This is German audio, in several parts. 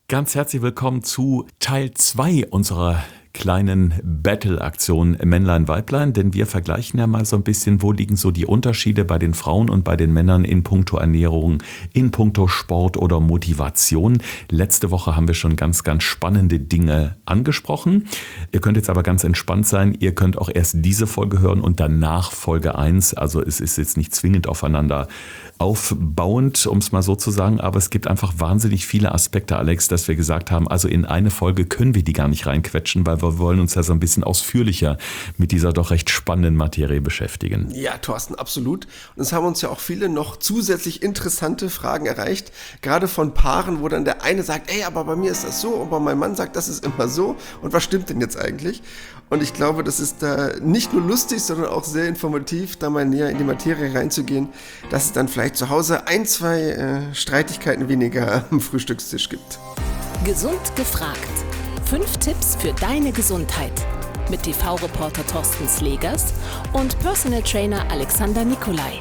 Ganz herzlich willkommen zu Teil 2 unserer kleinen Battle-Aktion Männlein-Weiblein, denn wir vergleichen ja mal so ein bisschen, wo liegen so die Unterschiede bei den Frauen und bei den Männern in puncto Ernährung, in puncto Sport oder Motivation. Letzte Woche haben wir schon ganz, ganz spannende Dinge angesprochen. Ihr könnt jetzt aber ganz entspannt sein, ihr könnt auch erst diese Folge hören und danach Folge 1, also es ist jetzt nicht zwingend aufeinander aufbauend, um es mal so zu sagen, aber es gibt einfach wahnsinnig viele Aspekte, Alex, dass wir gesagt haben, also in eine Folge können wir die gar nicht reinquetschen, weil wir wollen uns ja so ein bisschen ausführlicher mit dieser doch recht spannenden Materie beschäftigen. Ja, Thorsten, absolut. Und es haben uns ja auch viele noch zusätzlich interessante Fragen erreicht, gerade von Paaren, wo dann der eine sagt, ey, aber bei mir ist das so, und bei meinem Mann sagt, das ist immer so, und was stimmt denn jetzt eigentlich? Und ich glaube, das ist da nicht nur lustig, sondern auch sehr informativ, da mal näher in die Materie reinzugehen, dass es dann vielleicht zu Hause 2 Streitigkeiten weniger am Frühstückstisch gibt. Gesund gefragt. 5 Tipps für deine Gesundheit. Mit TV-Reporter Thorsten Slegers und Personal Trainer Alexander Nikolai.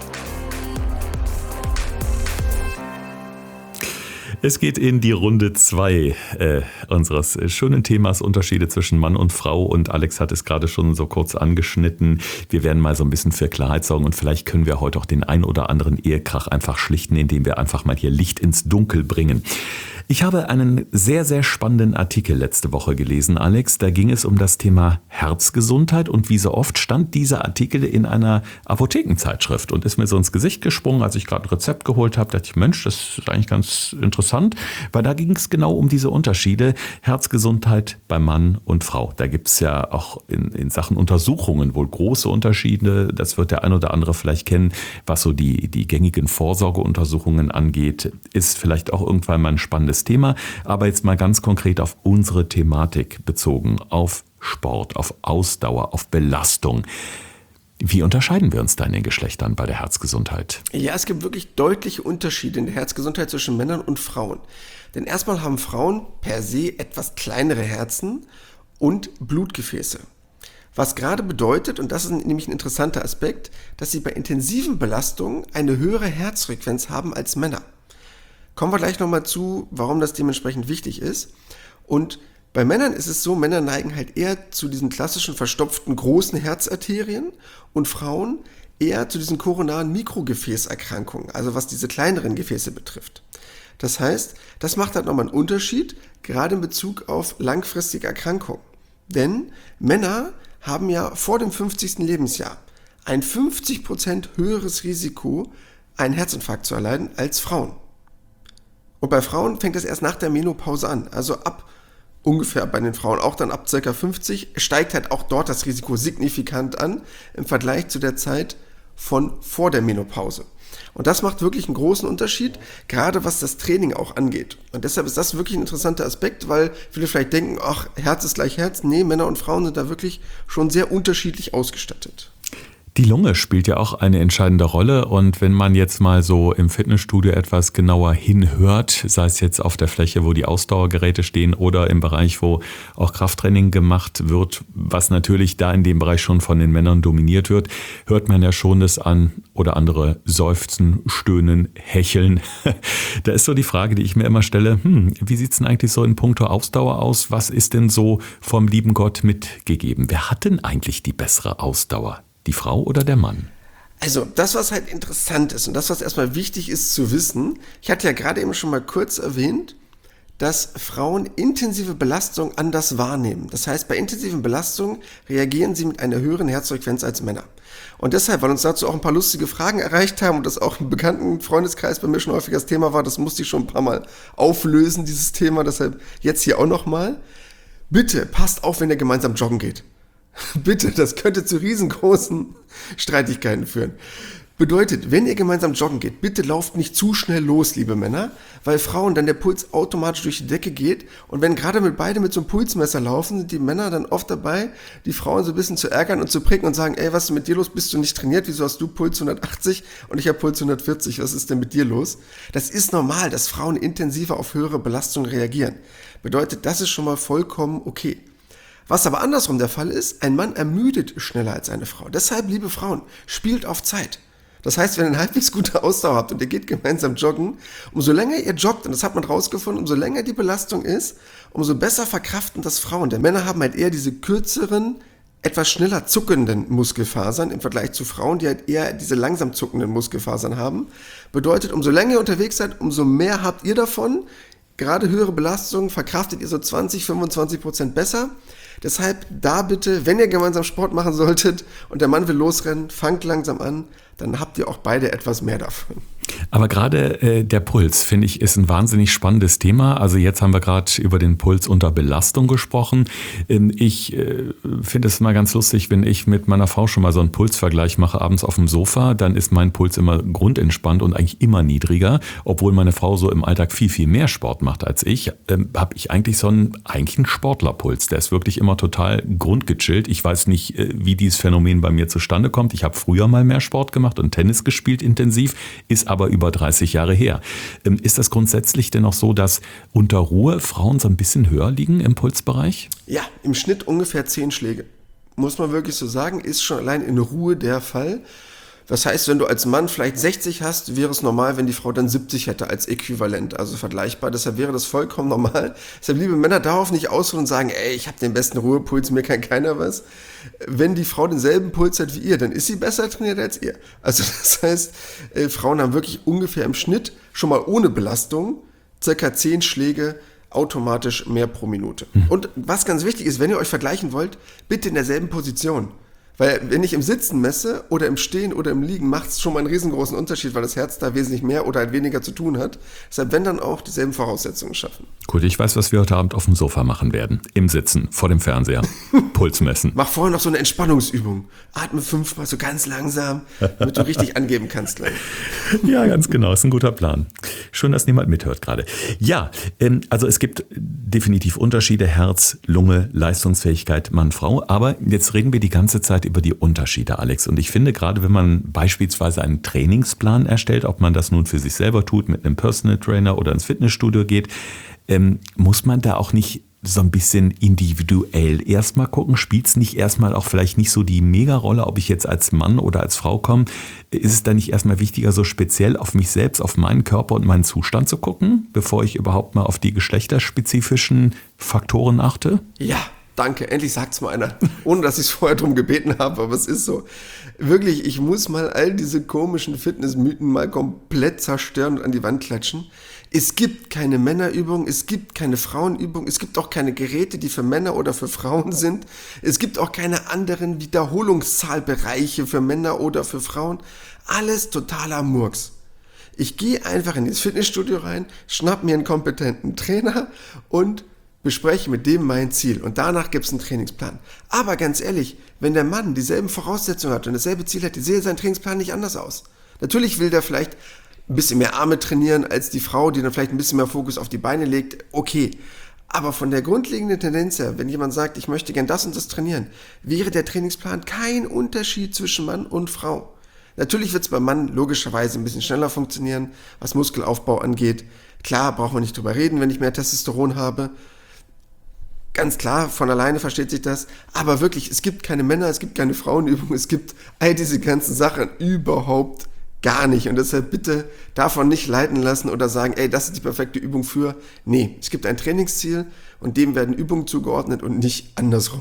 Es geht in die Runde 2 unseres schönen Themas Unterschiede zwischen Mann und Frau, und Alex hat es gerade schon so kurz angeschnitten. Wir werden mal so ein bisschen für Klarheit sorgen und vielleicht können wir heute auch den ein oder anderen Ehekrach einfach schlichten, indem wir einfach mal hier Licht ins Dunkel bringen. Ich habe einen sehr, sehr spannenden Artikel letzte Woche gelesen, Alex. Da ging es um das Thema Herzgesundheit und wie so oft stand dieser Artikel in einer Apothekenzeitschrift und ist mir so ins Gesicht gesprungen, als ich gerade ein Rezept geholt habe. Da dachte ich, Mensch, das ist eigentlich ganz interessant, weil da ging es genau um diese Unterschiede. Herzgesundheit bei Mann und Frau. Da gibt es ja auch in Sachen Untersuchungen wohl große Unterschiede. Das wird der ein oder andere vielleicht kennen, was so die gängigen Vorsorgeuntersuchungen angeht. Ist vielleicht auch irgendwann mal ein spannendes Thema, aber jetzt mal ganz konkret auf unsere Thematik bezogen, auf Sport, auf Ausdauer, auf Belastung. Wie unterscheiden wir uns da in den Geschlechtern bei der Herzgesundheit? Ja, es gibt wirklich deutliche Unterschiede in der Herzgesundheit zwischen Männern und Frauen. Denn erstmal haben Frauen per se etwas kleinere Herzen und Blutgefäße. Was gerade bedeutet, und das ist nämlich ein interessanter Aspekt, dass sie bei intensiven Belastungen eine höhere Herzfrequenz haben als Männer. Kommen wir gleich nochmal zu, warum das dementsprechend wichtig ist. Und bei Männern ist es so, Männer neigen halt eher zu diesen klassischen verstopften großen Herzarterien und Frauen eher zu diesen koronaren Mikrogefäßerkrankungen, also was diese kleineren Gefäße betrifft. Das heißt, das macht halt nochmal einen Unterschied, gerade in Bezug auf langfristige Erkrankungen. Denn Männer haben ja vor dem 50. Lebensjahr ein 50% höheres Risiko, einen Herzinfarkt zu erleiden, als Frauen. Und bei Frauen fängt das erst nach der Menopause an, also ab ungefähr bei den Frauen, auch dann ab ca. 50, steigt halt auch dort das Risiko signifikant an im Vergleich zu der Zeit von vor der Menopause. Und das macht wirklich einen großen Unterschied, gerade was das Training auch angeht. Und deshalb ist das wirklich ein interessanter Aspekt, weil viele vielleicht denken, ach, Herz ist gleich Herz. Nee, Männer und Frauen sind da wirklich schon sehr unterschiedlich ausgestattet. Die Lunge spielt ja auch eine entscheidende Rolle, und wenn man jetzt mal so im Fitnessstudio etwas genauer hinhört, sei es jetzt auf der Fläche, wo die Ausdauergeräte stehen, oder im Bereich, wo auch Krafttraining gemacht wird, was natürlich da in dem Bereich schon von den Männern dominiert wird, hört man ja schon das an oder andere seufzen, stöhnen, hecheln. Da ist so die Frage, die ich mir immer stelle, wie sieht's denn eigentlich so in puncto Ausdauer aus? Was ist denn so vom lieben Gott mitgegeben? Wer hat denn eigentlich die bessere Ausdauer? Die Frau oder der Mann? Also das, was halt interessant ist und das, was erstmal wichtig ist zu wissen, ich hatte ja gerade eben schon mal kurz erwähnt, dass Frauen intensive Belastung anders wahrnehmen. Das heißt, bei intensiven Belastungen reagieren sie mit einer höheren Herzfrequenz als Männer. Und deshalb, weil uns dazu auch ein paar lustige Fragen erreicht haben und das auch im bekannten Freundeskreis bei mir schon häufig das Thema war, das musste ich schon ein paar Mal auflösen, dieses Thema, deshalb jetzt hier auch nochmal. Bitte passt auf, wenn ihr gemeinsam joggen geht. Bitte, das könnte zu riesengroßen Streitigkeiten führen. Bedeutet, wenn ihr gemeinsam joggen geht, bitte lauft nicht zu schnell los, liebe Männer, weil Frauen dann der Puls automatisch durch die Decke geht, und wenn gerade beide mit so einem Pulsmesser laufen, sind die Männer dann oft dabei, die Frauen so ein bisschen zu ärgern und zu pricken und sagen, ey, was ist mit dir los, bist du nicht trainiert, wieso hast du Puls 180 und ich habe Puls 140, was ist denn mit dir los? Das ist normal, dass Frauen intensiver auf höhere Belastungen reagieren. Bedeutet, das ist schon mal vollkommen okay. Was aber andersrum der Fall ist, ein Mann ermüdet schneller als eine Frau. Deshalb, liebe Frauen, spielt auf Zeit. Das heißt, wenn ihr eine halbwegs gute Ausdauer habt und ihr geht gemeinsam joggen, umso länger ihr joggt, und das hat man rausgefunden, umso länger die Belastung ist, umso besser verkraften das Frauen. Denn Männer haben halt eher diese kürzeren, etwas schneller zuckenden Muskelfasern im Vergleich zu Frauen, die halt eher diese langsam zuckenden Muskelfasern haben. Bedeutet, umso länger ihr unterwegs seid, umso mehr habt ihr davon. Gerade höhere Belastungen verkraftet ihr so 20-25% besser. Deshalb da bitte, wenn ihr gemeinsam Sport machen solltet und der Mann will losrennen, fangt langsam an, dann habt ihr auch beide etwas mehr davon. Aber gerade der Puls, finde ich, ist ein wahnsinnig spannendes Thema. Also jetzt haben wir gerade über den Puls unter Belastung gesprochen. Ich finde es mal ganz lustig, wenn ich mit meiner Frau schon mal so einen Pulsvergleich mache, abends auf dem Sofa, dann ist mein Puls immer grundentspannt und eigentlich immer niedriger. Obwohl meine Frau so im Alltag viel, viel mehr Sport macht als ich, habe ich eigentlich eigentlich einen Sportlerpuls. Der ist wirklich immer total grundgechillt. Ich weiß nicht, wie dieses Phänomen bei mir zustande kommt. Ich habe früher mal mehr Sport gemacht und Tennis gespielt intensiv, ist aber über 30 Jahre her. Ist das grundsätzlich denn auch so, dass unter Ruhe Frauen so ein bisschen höher liegen im Pulsbereich? Ja, im Schnitt ungefähr 10 Schläge. Muss man wirklich so sagen, ist schon allein in Ruhe der Fall. Das heißt, wenn du als Mann vielleicht 60 hast, wäre es normal, wenn die Frau dann 70 hätte als Äquivalent, also vergleichbar. Deshalb wäre das vollkommen normal. Deshalb, liebe Männer, darauf nicht ausruhen und sagen, ey, ich habe den besten Ruhepuls, mir kann keiner was. Wenn die Frau denselben Puls hat wie ihr, dann ist sie besser trainiert als ihr. Also das heißt, Frauen haben wirklich ungefähr im Schnitt, schon mal ohne Belastung, circa 10 Schläge automatisch mehr pro Minute. Und was ganz wichtig ist, wenn ihr euch vergleichen wollt, bitte in derselben Position. Weil wenn ich im Sitzen messe oder im Stehen oder im Liegen, macht es schon mal einen riesengroßen Unterschied, weil das Herz da wesentlich mehr oder halt weniger zu tun hat. Deshalb, wenn dann auch dieselben Voraussetzungen schaffen. Gut, ich weiß, was wir heute Abend auf dem Sofa machen werden. Im Sitzen, vor dem Fernseher. Puls messen. Mach vorher noch so eine Entspannungsübung. Atme 5-mal so ganz langsam, damit du richtig angeben kannst gleich. Ja, ganz genau. Ist ein guter Plan. Schön, dass niemand mithört gerade. Ja, also es gibt definitiv Unterschiede. Herz, Lunge, Leistungsfähigkeit, Mann, Frau. Aber jetzt reden wir die ganze Zeit über die Unterschiede, Alex. Und ich finde, gerade wenn man beispielsweise einen Trainingsplan erstellt, ob man das nun für sich selber tut, mit einem Personal Trainer oder ins Fitnessstudio geht, muss man da auch nicht so ein bisschen individuell erstmal gucken? Spielt es nicht erstmal auch vielleicht nicht so die Mega-Rolle, ob ich jetzt als Mann oder als Frau komme? Ist es da nicht erstmal wichtiger, so speziell auf mich selbst, auf meinen Körper und meinen Zustand zu gucken, bevor ich überhaupt mal auf die geschlechterspezifischen Faktoren achte? Ja, danke, endlich sagt's mal einer, ohne dass ich es vorher drum gebeten habe, aber es ist so. Wirklich, ich muss mal all diese komischen Fitnessmythen mal komplett zerstören und an die Wand klatschen. Es gibt keine Männerübung, es gibt keine Frauenübung, es gibt auch keine Geräte, die für Männer oder für Frauen sind. Es gibt auch keine anderen Wiederholungszahlbereiche für Männer oder für Frauen. Alles totaler Murks. Ich gehe einfach in das Fitnessstudio rein, schnapp mir einen kompetenten Trainer und bespreche mit dem mein Ziel. Und danach gibt es einen Trainingsplan. Aber ganz ehrlich, wenn der Mann dieselben Voraussetzungen hat und dasselbe Ziel hat, sähe sein Trainingsplan nicht anders aus. Natürlich will der vielleicht ein bisschen mehr Arme trainieren als die Frau, die dann vielleicht ein bisschen mehr Fokus auf die Beine legt. Okay, aber von der grundlegenden Tendenz her, wenn jemand sagt, ich möchte gern das und das trainieren, wäre der Trainingsplan kein Unterschied zwischen Mann und Frau. Natürlich wird es beim Mann logischerweise ein bisschen schneller funktionieren, was Muskelaufbau angeht. Klar, braucht man nicht drüber reden, wenn ich mehr Testosteron habe. Ganz klar, von alleine versteht sich das. Aber wirklich, es gibt keine Männer, es gibt keine Frauenübungen, es gibt all diese ganzen Sachen überhaupt gar nicht. Und deshalb bitte davon nicht leiten lassen oder sagen, ey, das ist die perfekte Übung für. Nee, es gibt ein Trainingsziel und dem werden Übungen zugeordnet und nicht andersrum.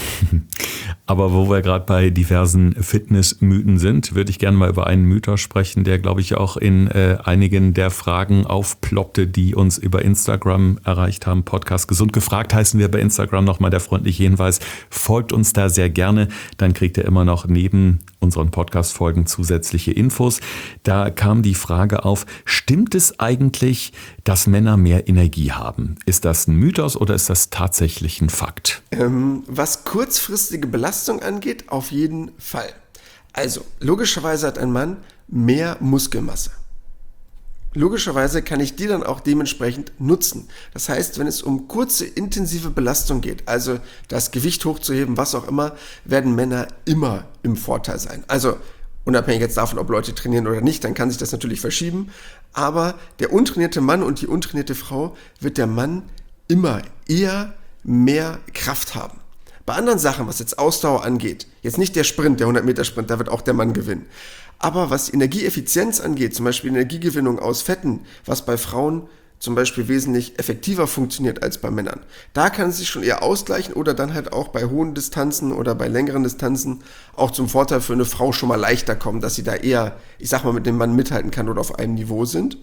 Aber wo wir gerade bei diversen Fitnessmythen sind, würde ich gerne mal über einen Mythos sprechen, der, glaube ich, auch in einigen der Fragen aufploppte, die uns über Instagram erreicht haben. Podcast Gesund gefragt heißen wir bei Instagram. Nochmal der freundliche Hinweis, folgt uns da sehr gerne. Dann kriegt ihr immer noch neben unseren Podcast-Folgen zusätzliche Infos. Da kam die Frage auf, stimmt es eigentlich, dass Männer mehr Energie haben? Ist das ein Mythos oder ist das tatsächlich ein Fakt? Was kurzfristige Belastung angeht, auf jeden Fall. Also, logischerweise hat ein Mann mehr Muskelmasse. Logischerweise kann ich die dann auch dementsprechend nutzen. Das heißt, wenn es um kurze, intensive Belastung geht, also das Gewicht hochzuheben, was auch immer, werden Männer immer im Vorteil sein. Also unabhängig jetzt davon, ob Leute trainieren oder nicht, dann kann sich das natürlich verschieben. Aber der untrainierte Mann und die untrainierte Frau wird der Mann immer eher mehr Kraft haben. Bei anderen Sachen, was jetzt Ausdauer angeht, jetzt nicht der Sprint, der 100-Meter-Sprint, da wird auch der Mann gewinnen. Aber was Energieeffizienz angeht, zum Beispiel Energiegewinnung aus Fetten, was bei Frauen zum Beispiel wesentlich effektiver funktioniert als bei Männern, da kann es sich schon eher ausgleichen oder dann halt auch bei hohen Distanzen oder bei längeren Distanzen auch zum Vorteil für eine Frau schon mal leichter kommen, dass sie da eher, ich sag mal, mit dem Mann mithalten kann oder auf einem Niveau sind.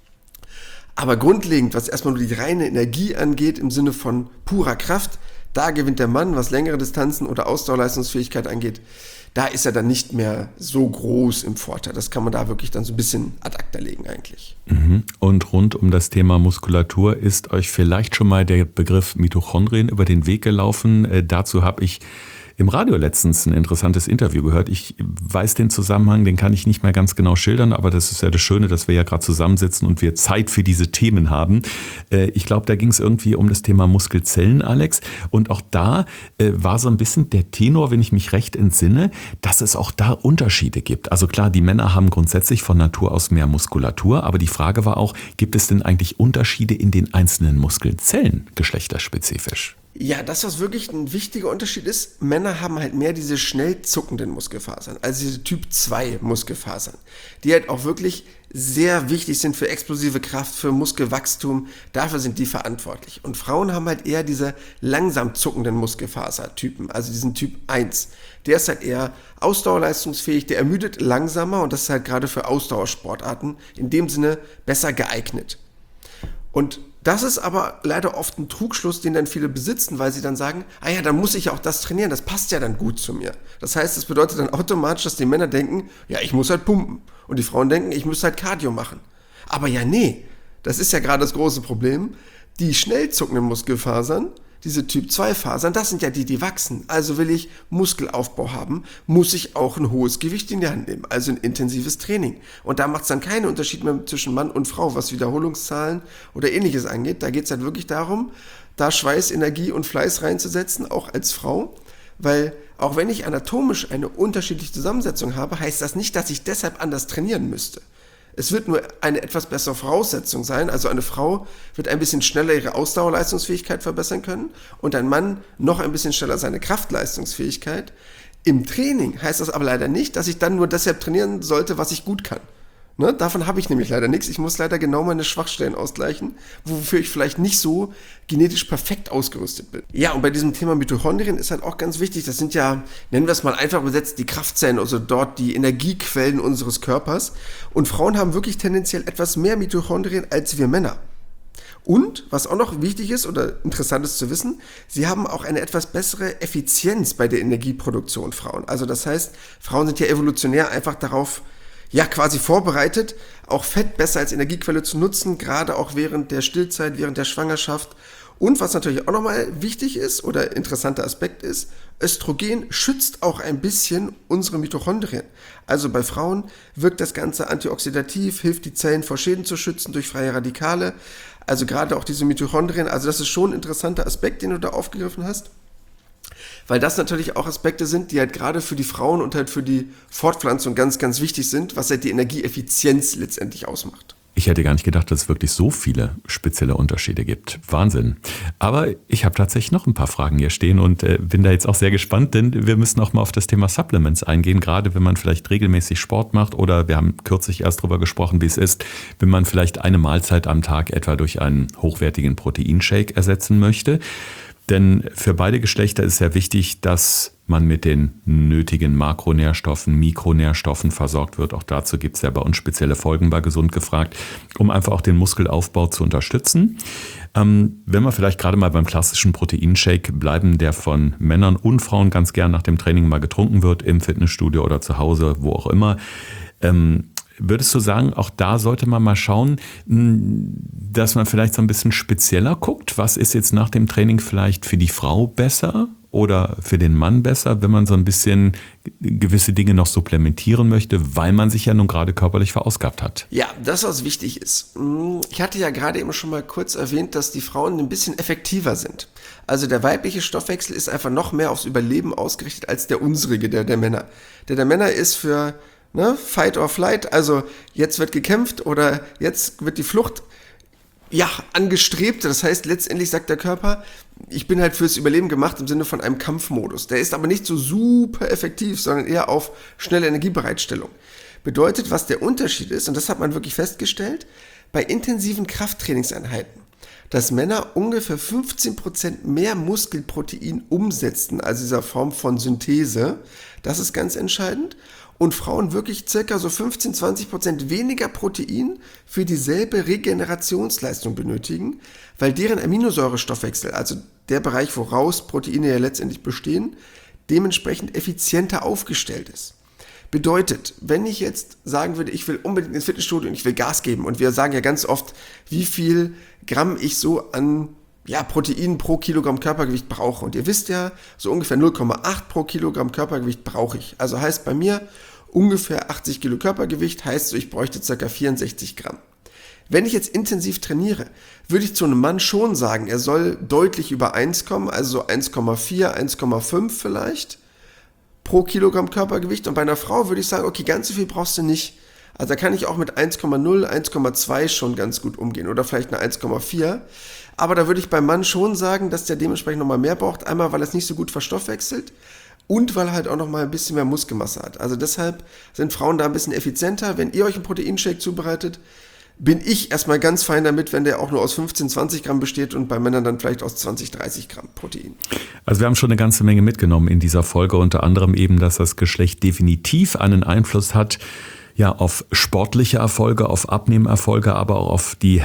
Aber grundlegend, was erstmal nur die reine Energie angeht, im Sinne von purer Kraft, da gewinnt der Mann, was längere Distanzen oder Ausdauerleistungsfähigkeit angeht, da ist er dann nicht mehr so groß im Vorteil. Das kann man da wirklich dann so ein bisschen ad acta legen eigentlich. Und rund um das Thema Muskulatur ist euch vielleicht schon mal der Begriff Mitochondrien über den Weg gelaufen. Dazu habe ich im Radio letztens ein interessantes Interview gehört. Ich weiß den Zusammenhang, den kann ich nicht mehr ganz genau schildern, aber das ist ja das Schöne, dass wir ja gerade zusammensitzen und wir Zeit für diese Themen haben. Ich glaube, da ging es irgendwie um das Thema Muskelzellen, Alex. Und auch da war so ein bisschen der Tenor, wenn ich mich recht entsinne, dass es auch da Unterschiede gibt. Also klar, die Männer haben grundsätzlich von Natur aus mehr Muskulatur, aber die Frage war auch, gibt es denn eigentlich Unterschiede in den einzelnen Muskelzellen, geschlechterspezifisch? Ja, das, was wirklich ein wichtiger Unterschied ist, Männer haben halt mehr diese schnell zuckenden Muskelfasern, also diese Typ 2 Muskelfasern, die halt auch wirklich sehr wichtig sind für explosive Kraft, für Muskelwachstum, dafür sind die verantwortlich. Und Frauen haben halt eher diese langsam zuckenden Muskelfasertypen, also diesen Typ 1. Der ist halt eher ausdauerleistungsfähig, der ermüdet langsamer und das ist halt gerade für Ausdauersportarten in dem Sinne besser geeignet. Und das ist aber leider oft ein Trugschluss, den dann viele besitzen, weil sie dann sagen, ah ja, dann muss ich auch das trainieren, das passt ja dann gut zu mir. Das heißt, das bedeutet dann automatisch, dass die Männer denken, ja, ich muss halt pumpen. Und die Frauen denken, ich muss halt Cardio machen. Aber ja, nee, das ist ja gerade das große Problem. Die schnell zuckenden Muskelfasern, diese Typ-2-Fasern, das sind ja die, die wachsen. Also will ich Muskelaufbau haben, muss ich auch ein hohes Gewicht in die Hand nehmen, also ein intensives Training. Und da macht es dann keinen Unterschied mehr zwischen Mann und Frau, was Wiederholungszahlen oder ähnliches angeht. Da geht es halt wirklich darum, da Schweiß, Energie und Fleiß reinzusetzen, auch als Frau. Weil auch wenn ich anatomisch eine unterschiedliche Zusammensetzung habe, heißt das nicht, dass ich deshalb anders trainieren müsste. Es wird nur eine etwas bessere Voraussetzung sein, also eine Frau wird ein bisschen schneller ihre Ausdauerleistungsfähigkeit verbessern können und ein Mann noch ein bisschen schneller seine Kraftleistungsfähigkeit. Im Training heißt das aber leider nicht, dass ich dann nur deshalb trainieren sollte, was ich gut kann. Ne? Davon habe ich nämlich leider nichts. Ich muss leider genau meine Schwachstellen ausgleichen, wofür ich vielleicht nicht so genetisch perfekt ausgerüstet bin. Ja, und bei diesem Thema Mitochondrien ist halt auch ganz wichtig, das sind ja, nennen wir es mal einfach übersetzt, die Kraftzellen, also dort die Energiequellen unseres Körpers. Und Frauen haben wirklich tendenziell etwas mehr Mitochondrien als wir Männer. Und, was auch noch wichtig ist oder interessant ist zu wissen, sie haben auch eine etwas bessere Effizienz bei der Energieproduktion, Frauen. Also das heißt, Frauen sind ja evolutionär einfach darauf quasi vorbereitet, auch Fett besser als Energiequelle zu nutzen, gerade auch während der Stillzeit, während der Schwangerschaft. Und was natürlich auch nochmal wichtig ist oder interessanter Aspekt ist, Östrogen schützt auch ein bisschen unsere Mitochondrien. Also bei Frauen wirkt das Ganze antioxidativ, hilft die Zellen vor Schäden zu schützen durch freie Radikale. Also gerade auch diese Mitochondrien, also das ist schon ein interessanter Aspekt, den du da aufgegriffen hast. Weil das natürlich auch Aspekte sind, die halt gerade für die Frauen und halt für die Fortpflanzung ganz, ganz wichtig sind, was halt die Energieeffizienz letztendlich ausmacht. Ich hätte gar nicht gedacht, dass es wirklich so viele spezielle Unterschiede gibt. Wahnsinn. Aber ich habe tatsächlich noch ein paar Fragen hier stehen und bin da jetzt auch sehr gespannt, denn wir müssen auch mal auf das Thema Supplements eingehen, gerade wenn man vielleicht regelmäßig Sport macht oder wir haben kürzlich erst darüber gesprochen, wie es ist, wenn man vielleicht eine Mahlzeit am Tag etwa durch einen hochwertigen Proteinshake ersetzen möchte. Denn für beide Geschlechter ist sehr wichtig, dass man mit den nötigen Makronährstoffen, Mikronährstoffen versorgt wird. Auch dazu gibt es ja bei uns spezielle Folgen bei Gesund gefragt, um einfach auch den Muskelaufbau zu unterstützen. Wenn wir vielleicht gerade mal beim klassischen Proteinshake bleiben, der von Männern und Frauen ganz gern nach dem Training mal getrunken wird, im Fitnessstudio oder zu Hause, wo auch immer, würdest du sagen, auch da sollte man mal schauen, dass man vielleicht so ein bisschen spezieller guckt? Was ist jetzt nach dem Training vielleicht für die Frau besser oder für den Mann besser, wenn man so ein bisschen gewisse Dinge noch supplementieren möchte, weil man sich ja nun gerade körperlich verausgabt hat? Ja, das, was wichtig ist. Ich hatte ja gerade eben schon mal kurz erwähnt, dass die Frauen ein bisschen effektiver sind. Also der weibliche Stoffwechsel ist einfach noch mehr aufs Überleben ausgerichtet als der unsrige, der Männer. Der Männer ist für Fight or Flight, also jetzt wird gekämpft oder jetzt wird die Flucht angestrebt. Das heißt, letztendlich sagt der Körper, ich bin halt fürs Überleben gemacht im Sinne von einem Kampfmodus. Der ist aber nicht so super effektiv, sondern eher auf schnelle Energiebereitstellung. Bedeutet, was der Unterschied ist, und das hat man wirklich festgestellt, bei intensiven Krafttrainingseinheiten, dass Männer ungefähr 15% mehr Muskelprotein umsetzen, also dieser Form von Synthese. Das ist ganz entscheidend. Und Frauen wirklich circa so 15-20% weniger Protein für dieselbe Regenerationsleistung benötigen, weil deren Aminosäurestoffwechsel, also der Bereich, woraus Proteine ja letztendlich bestehen, dementsprechend effizienter aufgestellt ist. Bedeutet, wenn ich jetzt sagen würde, ich will unbedingt ins Fitnessstudio und ich will Gas geben, und wir sagen ja ganz oft, wie viel Gramm ich so an Protein pro Kilogramm Körpergewicht brauche. Und ihr wisst ja, so ungefähr 0,8 pro Kilogramm Körpergewicht brauche ich. Also heißt bei mir ungefähr 80 Kilo Körpergewicht, heißt so, ich bräuchte ca. 64 Gramm. Wenn ich jetzt intensiv trainiere, würde ich zu einem Mann schon sagen, er soll deutlich über 1 kommen, also so 1,4, 1,5 vielleicht pro Kilogramm Körpergewicht. Und bei einer Frau würde ich sagen, okay, ganz so viel brauchst du nicht. Also da kann ich auch mit 1,0, 1,2 schon ganz gut umgehen oder vielleicht eine 1,4. Aber da würde ich beim Mann schon sagen, dass der dementsprechend nochmal mehr braucht. Einmal, weil er es nicht so gut verstoffwechselt und weil er halt auch nochmal ein bisschen mehr Muskelmasse hat. Also deshalb sind Frauen da ein bisschen effizienter. Wenn ihr euch einen Proteinshake zubereitet, bin ich erstmal ganz fein damit, wenn der auch nur aus 15, 20 Gramm besteht und bei Männern dann vielleicht aus 20, 30 Gramm Protein. Also wir haben schon eine ganze Menge mitgenommen in dieser Folge, unter anderem eben, dass das Geschlecht definitiv einen Einfluss hat, ja, auf sportliche Erfolge, auf Abnehmerfolge, aber auch auf die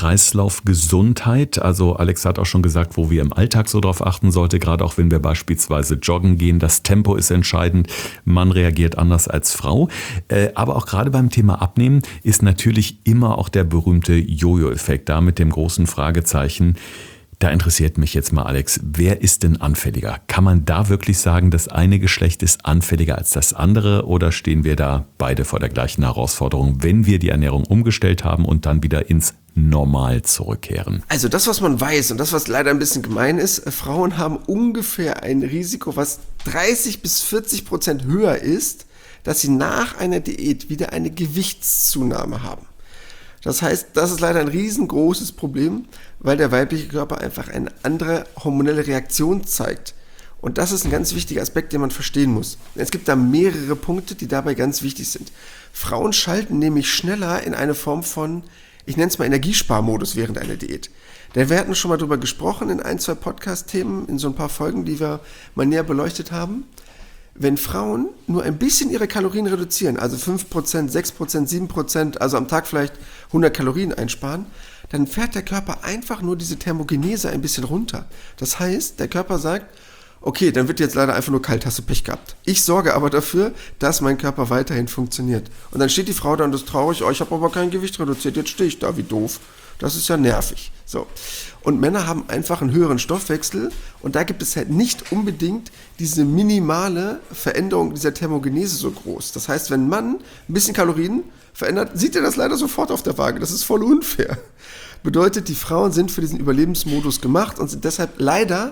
Herz-Kreislauf-Gesundheit. Also Alex hat auch schon gesagt, wo wir im Alltag so drauf achten sollte, gerade auch wenn wir beispielsweise joggen gehen. Das Tempo ist entscheidend. Mann reagiert anders als Frau. Aber auch gerade beim Thema Abnehmen ist natürlich immer auch der berühmte Jojo-Effekt da mit dem großen Fragezeichen. Da interessiert mich jetzt mal, Alex, wer ist denn anfälliger? Kann man da wirklich sagen, das eine Geschlecht ist anfälliger als das andere, oder stehen wir da beide vor der gleichen Herausforderung, wenn wir die Ernährung umgestellt haben und dann wieder ins Normal zurückkehren? Also das, was man weiß und das, was leider ein bisschen gemein ist, Frauen haben ungefähr ein Risiko, was 30-40% höher ist, dass sie nach einer Diät wieder eine Gewichtszunahme haben. Das heißt, das ist leider ein riesengroßes Problem, weil der weibliche Körper einfach eine andere hormonelle Reaktion zeigt. Und das ist ein ganz wichtiger Aspekt, den man verstehen muss. Es gibt da mehrere Punkte, die dabei ganz wichtig sind. Frauen schalten nämlich schneller in eine Form von, ich nenne es mal Energiesparmodus während einer Diät. Denn wir hatten schon mal drüber gesprochen in 1, 2 Podcast-Themen, in so ein paar Folgen, die wir mal näher beleuchtet haben. Wenn Frauen nur ein bisschen ihre Kalorien reduzieren, also 5%, 6%, 7%, also am Tag vielleicht 100 Kalorien einsparen, dann fährt der Körper einfach nur diese Thermogenese ein bisschen runter. Das heißt, der Körper sagt, okay, dann wird jetzt leider einfach nur kalt, hast du Pech gehabt. Ich sorge aber dafür, dass mein Körper weiterhin funktioniert. Und dann steht die Frau da und ist traurig, ich habe aber kein Gewicht reduziert, jetzt stehe ich da, wie doof. Das ist ja nervig. So. Und Männer haben einfach einen höheren Stoffwechsel und da gibt es halt nicht unbedingt diese minimale Veränderung dieser Thermogenese so groß. Das heißt, wenn ein Mann ein bisschen Kalorien verändert, sieht er das leider sofort auf der Waage. Das ist voll unfair. Bedeutet, die Frauen sind für diesen Überlebensmodus gemacht und sind deshalb leider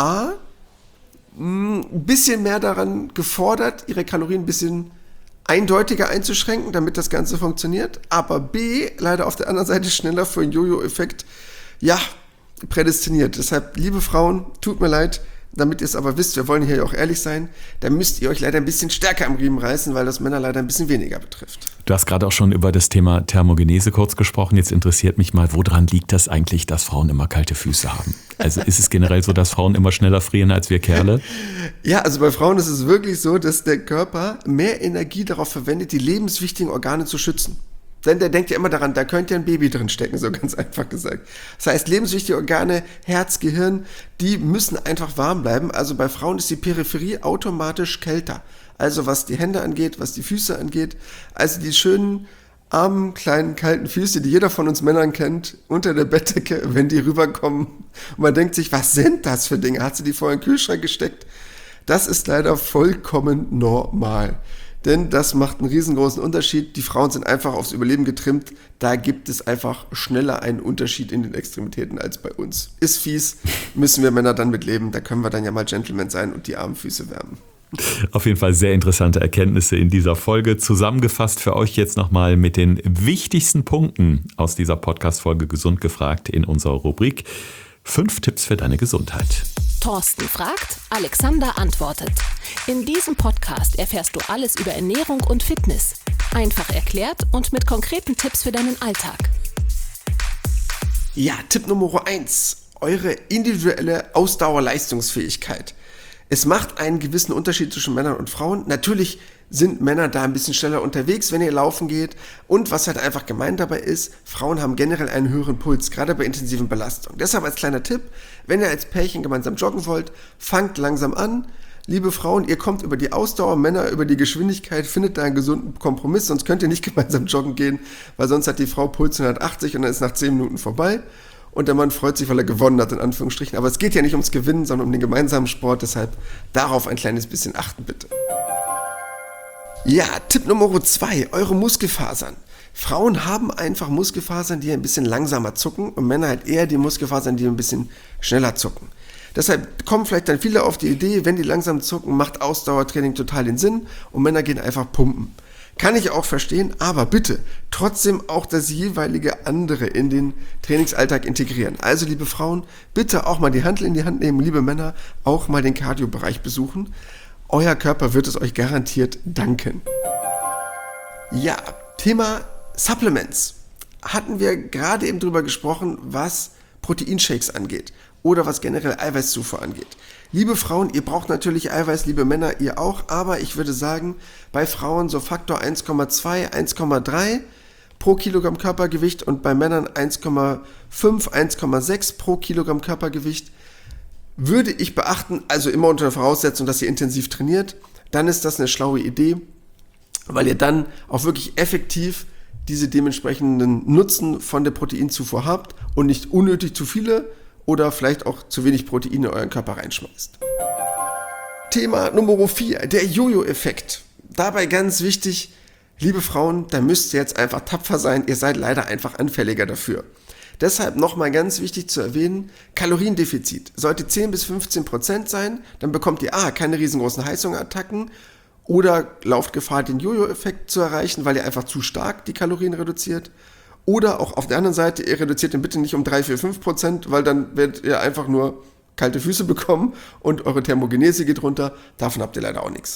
ein bisschen mehr daran gefordert, ihre Kalorien ein bisschen eindeutiger einzuschränken, damit das Ganze funktioniert, aber B, leider auf der anderen Seite schneller für einen Jojo-Effekt, prädestiniert. Deshalb, liebe Frauen, tut mir leid, damit ihr es aber wisst, wir wollen hier auch ehrlich sein, da müsst ihr euch leider ein bisschen stärker am Riemen reißen, weil das Männer leider ein bisschen weniger betrifft. Du hast gerade auch schon über das Thema Thermogenese kurz gesprochen. Jetzt interessiert mich mal, woran liegt das eigentlich, dass Frauen immer kalte Füße haben? Also ist es generell so, dass Frauen immer schneller frieren als wir Kerle? Ja, also bei Frauen ist es wirklich so, dass der Körper mehr Energie darauf verwendet, die lebenswichtigen Organe zu schützen. Denn der denkt ja immer daran, da könnte ja ein Baby drin stecken, so ganz einfach gesagt. Das heißt, lebenswichtige Organe, Herz, Gehirn, die müssen einfach warm bleiben. Also bei Frauen ist die Peripherie automatisch kälter. Also was die Hände angeht, was die Füße angeht. Also die schönen, armen, kleinen, kalten Füße, die jeder von uns Männern kennt, unter der Bettdecke, wenn die rüberkommen. Und man denkt sich, was sind das für Dinge? Hat sie die vorher in den Kühlschrank gesteckt? Das ist leider vollkommen normal. Denn das macht einen riesengroßen Unterschied. Die Frauen sind einfach aufs Überleben getrimmt. Da gibt es einfach schneller einen Unterschied in den Extremitäten als bei uns. Ist fies, müssen wir Männer dann mit leben. Da können wir dann ja mal Gentlemen sein und die armen Füße wärmen. Auf jeden Fall sehr interessante Erkenntnisse in dieser Folge. Zusammengefasst für euch jetzt nochmal mit den wichtigsten Punkten aus dieser Podcast-Folge Gesund gefragt in unserer Rubrik 5 Tipps für deine Gesundheit. Thorsten fragt, Alexander antwortet. In diesem Podcast erfährst du alles über Ernährung und Fitness. Einfach erklärt und mit konkreten Tipps für deinen Alltag. Ja, Tipp Nummer 1. Eure individuelle Ausdauerleistungsfähigkeit. Es macht einen gewissen Unterschied zwischen Männern und Frauen. Natürlich sind Männer da ein bisschen schneller unterwegs, wenn ihr laufen geht. Und was halt einfach gemeint dabei ist, Frauen haben generell einen höheren Puls, gerade bei intensiven Belastungen. Deshalb als kleiner Tipp, wenn ihr als Pärchen gemeinsam joggen wollt, fangt langsam an. Liebe Frauen, ihr kommt über die Ausdauer, Männer über die Geschwindigkeit, findet da einen gesunden Kompromiss, sonst könnt ihr nicht gemeinsam joggen gehen, weil sonst hat die Frau Puls 180 und dann ist nach 10 Minuten vorbei. Und der Mann freut sich, weil er gewonnen hat, in Anführungsstrichen. Aber es geht ja nicht ums Gewinnen, sondern um den gemeinsamen Sport. Deshalb darauf ein kleines bisschen achten, bitte. Ja, Tipp Nummer 2. Eure Muskelfasern. Frauen haben einfach Muskelfasern, die ein bisschen langsamer zucken. Und Männer halt eher die Muskelfasern, die ein bisschen schneller zucken. Deshalb kommen vielleicht dann viele auf die Idee, wenn die langsam zucken, macht Ausdauertraining total den Sinn. Und Männer gehen einfach pumpen. Kann ich auch verstehen, aber bitte trotzdem auch das jeweilige andere in den Trainingsalltag integrieren. Also liebe Frauen, bitte auch mal die Hantel in die Hand nehmen, liebe Männer, auch mal den Cardio-Bereich besuchen. Euer Körper wird es euch garantiert danken. Ja, Thema Supplements. Hatten wir gerade eben drüber gesprochen, was Proteinshakes angeht oder was generell Eiweißzufuhr angeht. Liebe Frauen, ihr braucht natürlich Eiweiß, liebe Männer, ihr auch, aber ich würde sagen, bei Frauen so Faktor 1,2, 1,3 pro Kilogramm Körpergewicht und bei Männern 1,5, 1,6 pro Kilogramm Körpergewicht würde ich beachten, also immer unter der Voraussetzung, dass ihr intensiv trainiert, dann ist das eine schlaue Idee, weil ihr dann auch wirklich effektiv diese dementsprechenden Nutzen von der Proteinzufuhr habt und nicht unnötig zu viele oder vielleicht auch zu wenig Protein in euren Körper reinschmeißt. Thema Nummer 4, der Jojo-Effekt. Dabei ganz wichtig, liebe Frauen, da müsst ihr jetzt einfach tapfer sein, ihr seid leider einfach anfälliger dafür. Deshalb nochmal ganz wichtig zu erwähnen, Kaloriendefizit sollte 10-15% sein, dann bekommt ihr keine riesengroßen Heißhungerattacken oder lauft Gefahr, den Jojo-Effekt zu erreichen, weil ihr einfach zu stark die Kalorien reduziert. Oder auch auf der anderen Seite, ihr reduziert den bitte nicht um 3-4-5%, weil dann werdet ihr einfach nur kalte Füße bekommen und eure Thermogenese geht runter. Davon habt ihr leider auch nichts.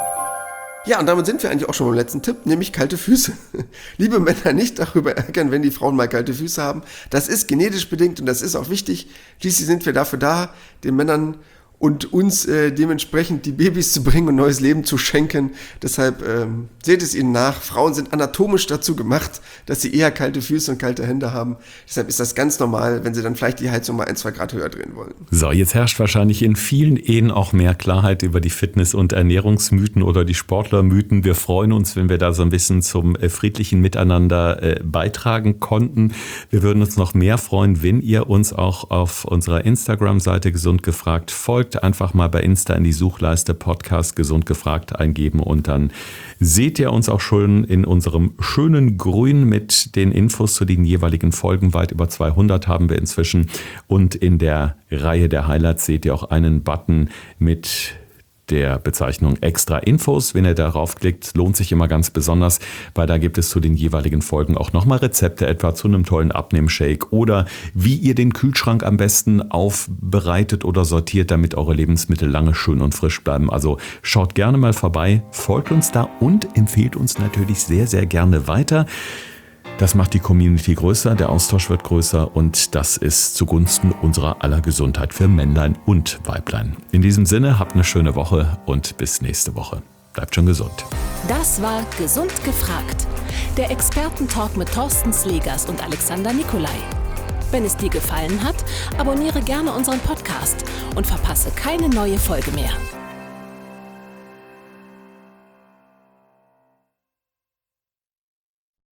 Ja, und damit sind wir eigentlich auch schon beim letzten Tipp, nämlich kalte Füße. Liebe Männer, nicht darüber ärgern, wenn die Frauen mal kalte Füße haben. Das ist genetisch bedingt und das ist auch wichtig. Schließlich sind wir dafür da, den Männern und uns dementsprechend die Babys zu bringen und neues Leben zu schenken. Deshalb seht es ihnen nach. Frauen sind anatomisch dazu gemacht, dass sie eher kalte Füße und kalte Hände haben. Deshalb ist das ganz normal, wenn sie dann vielleicht die Heizung mal 1-2 Grad höher drehen wollen. So, jetzt herrscht wahrscheinlich in vielen Ehen auch mehr Klarheit über die Fitness- und Ernährungsmythen oder die Sportlermythen. Wir freuen uns, wenn wir da so ein bisschen zum friedlichen Miteinander beitragen konnten. Wir würden uns noch mehr freuen, wenn ihr uns auch auf unserer Instagram-Seite Gesund gefragt folgt. Einfach mal bei Insta in die Suchleiste Podcast Gesund gefragt eingeben und dann seht ihr uns auch schon in unserem schönen Grün mit den Infos zu den jeweiligen Folgen. Weit über 200 haben wir inzwischen und in der Reihe der Highlights seht ihr auch einen Button mit der Bezeichnung Extra Infos. Wenn ihr darauf klickt, lohnt sich immer ganz besonders, weil da gibt es zu den jeweiligen Folgen auch nochmal Rezepte, etwa zu einem tollen Abnehmshake oder wie ihr den Kühlschrank am besten aufbereitet oder sortiert, damit eure Lebensmittel lange schön und frisch bleiben. Also schaut gerne mal vorbei, folgt uns da und empfehlt uns natürlich sehr, sehr gerne weiter. Das macht die Community größer, der Austausch wird größer und das ist zugunsten unserer aller Gesundheit für Männlein und Weiblein. In diesem Sinne, habt eine schöne Woche und bis nächste Woche. Bleibt schon gesund. Das war Gesund gefragt, der Expertentalk mit Thorsten Slegers und Alexander Nikolai. Wenn es dir gefallen hat, abonniere gerne unseren Podcast und verpasse keine neue Folge mehr.